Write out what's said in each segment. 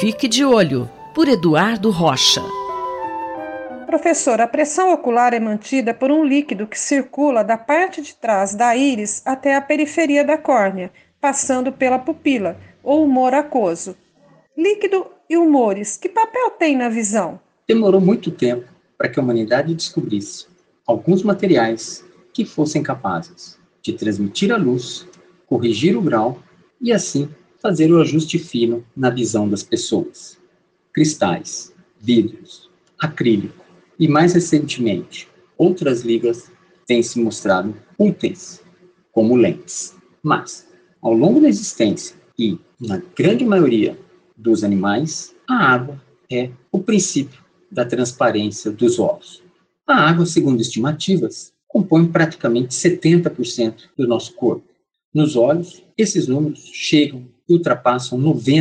Fique de Olho, por Eduardo Rocha. Professor, a pressão ocular é mantida por um líquido que circula da parte de trás da íris até a periferia da córnea, passando pela pupila, ou humor aquoso. Líquido e humores, que papel tem na visão? Demorou muito tempo para que a humanidade descobrisse alguns materiais que fossem capazes de transmitir a luz, corrigir o grau e, assim, fazer o ajuste fino na visão das pessoas. Cristais, vidros, acrílico e, mais recentemente, outras ligas têm se mostrado úteis como lentes. Mas, ao longo da existência e na grande maioria dos animais, a água é o princípio da transparência dos olhos. A água, segundo estimativas, compõe praticamente 70% do nosso corpo. Nos olhos, esses números chegam e ultrapassam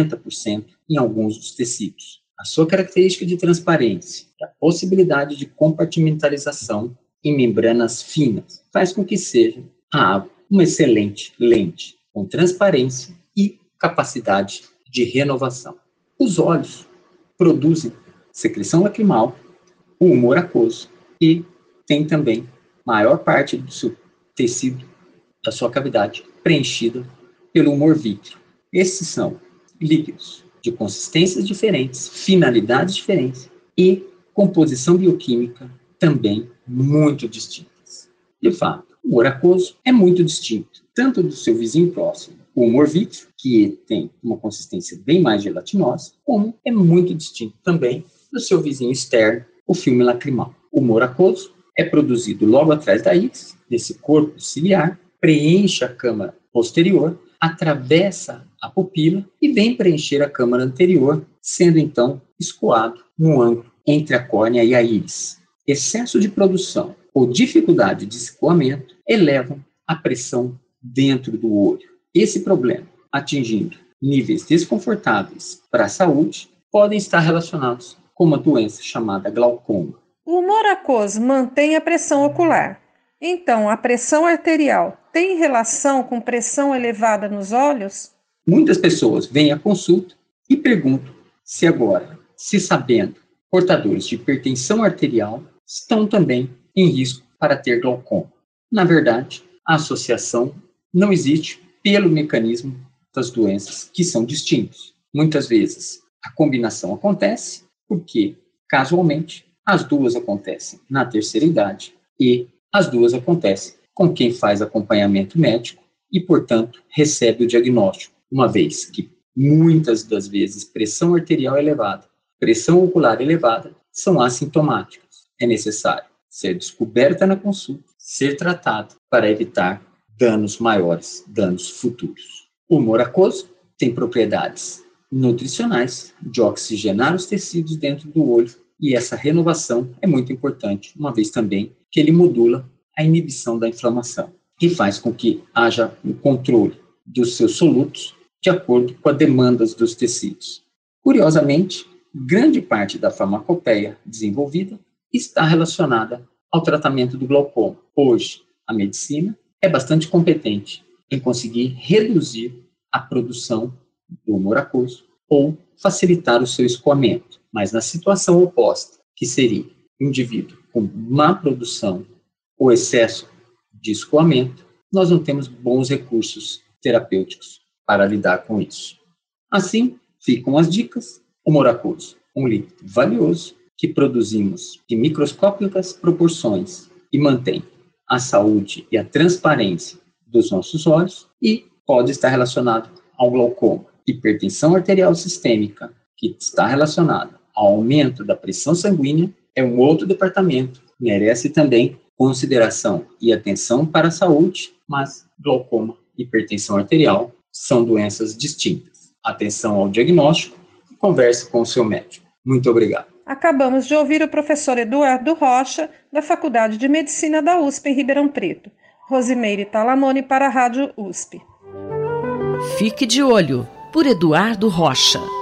90% em alguns dos tecidos. A sua característica de transparência e a possibilidade de compartimentalização em membranas finas faz com que seja a água uma excelente lente, com transparência e capacidade de renovação. Os olhos produzem secreção lacrimal, o humor aquoso e tem também maior parte do seu tecido, da sua cavidade, preenchida pelo humor vítreo. Esses são líquidos de consistências diferentes, finalidades diferentes e composição bioquímica também muito distintas. De fato, o humor aquoso é muito distinto, tanto do seu vizinho próximo, o humor vítreo, que tem uma consistência bem mais gelatinosa, como é muito distinto também do seu vizinho externo, o filme lacrimal. O humor aquoso é produzido logo atrás da íris, desse corpo ciliar, preenche a câmara posterior, atravessa a pupila e vem preencher a câmara anterior, sendo então escoado no ângulo entre a córnea e a íris. Excesso de produção ou dificuldade de escoamento elevam a pressão dentro do olho. Esse problema, atingindo níveis desconfortáveis para a saúde, podem estar relacionados com uma doença chamada glaucoma. O humor aquoso mantém a pressão ocular. Então, a pressão arterial tem relação com pressão elevada nos olhos? Muitas pessoas vêm à consulta e perguntam se agora, se sabendo, portadores de hipertensão arterial estão também em risco para ter glaucoma. Na verdade, a associação não existe pelo mecanismo das doenças que são distintos. Muitas vezes a combinação acontece porque, casualmente, as duas acontecem na terceira idade e as duas acontecem com quem faz acompanhamento médico e, portanto, recebe o diagnóstico, uma vez que muitas das vezes pressão arterial elevada, pressão ocular elevada são assintomáticas. É necessário ser descoberta na consulta, ser tratado para evitar danos maiores, danos futuros. O humor aquoso tem propriedades nutricionais de oxigenar os tecidos dentro do olho e essa renovação é muito importante, uma vez também que ele modula a inibição da inflamação e faz com que haja um controle dos seus solutos de acordo com as demandas dos tecidos. Curiosamente, grande parte da farmacopeia desenvolvida está relacionada ao tratamento do glaucoma. Hoje, a medicina é bastante competente em conseguir reduzir a produção do humor aquoso ou facilitar o seu escoamento. Mas na situação oposta, que seria um indivíduo com má produção ou excesso de escoamento, nós não temos bons recursos terapêuticos para lidar com isso. Assim, ficam as dicas. Humor aquoso, um líquido valioso que produzimos em microscópicas proporções e mantém a saúde e a transparência dos nossos olhos e pode estar relacionado ao glaucoma. Hipertensão arterial sistêmica, que está relacionada ao aumento da pressão sanguínea, é um outro departamento, merece também consideração e atenção para a saúde, mas glaucoma e hipertensão arterial são doenças distintas. Atenção ao diagnóstico e converse com o seu médico. Muito obrigado. Acabamos de ouvir o professor Eduardo Rocha, da Faculdade de Medicina da USP em Ribeirão Preto. Rosimeire Talamone para a Rádio USP. Fique de Olho, por Eduardo Rocha.